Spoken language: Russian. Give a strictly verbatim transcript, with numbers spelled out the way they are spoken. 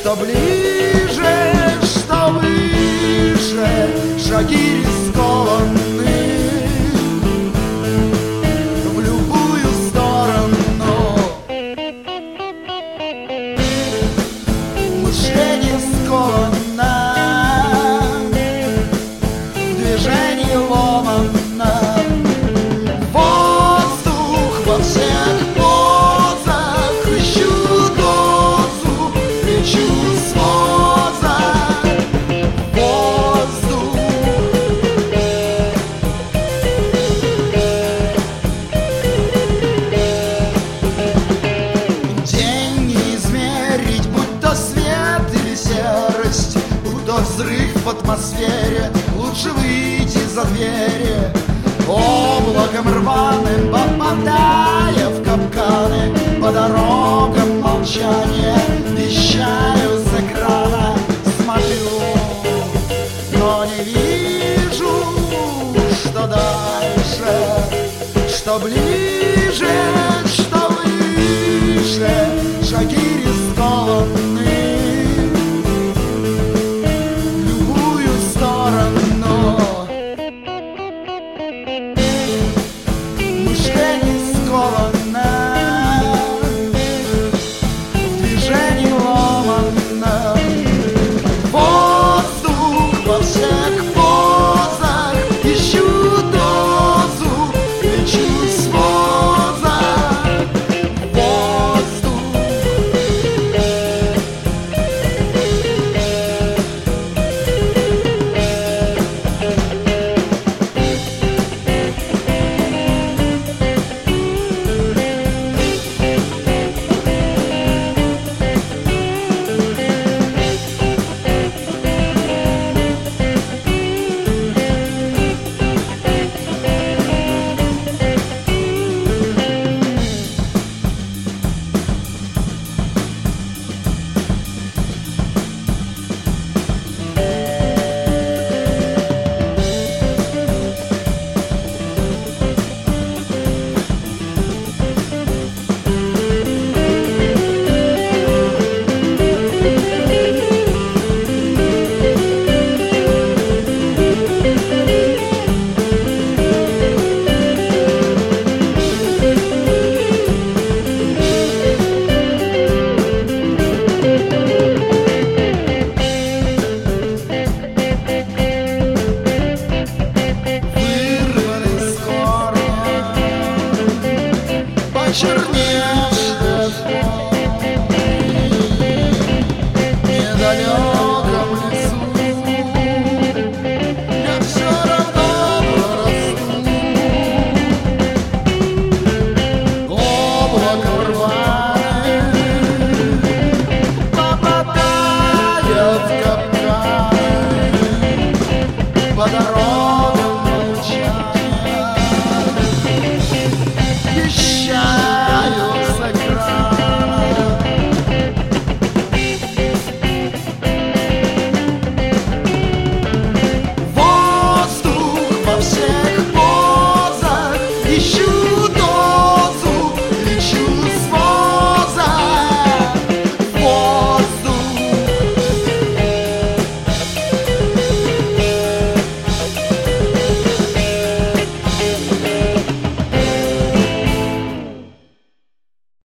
что ближе, что выше, шаги рискованны в любую сторону. Мышление сковано, в движении ломано, воздух во всех позах, ищу дозу, лечу с воза. Воздух. День не измерить, будь то свет или серость, будь то взрыв в атмосфере, лучше выйти за двери. Облаком рваным попадая в капканы, по дорогам молчания вещаю с экрана. Смотрю, но не вижу, что дальше, что ближе.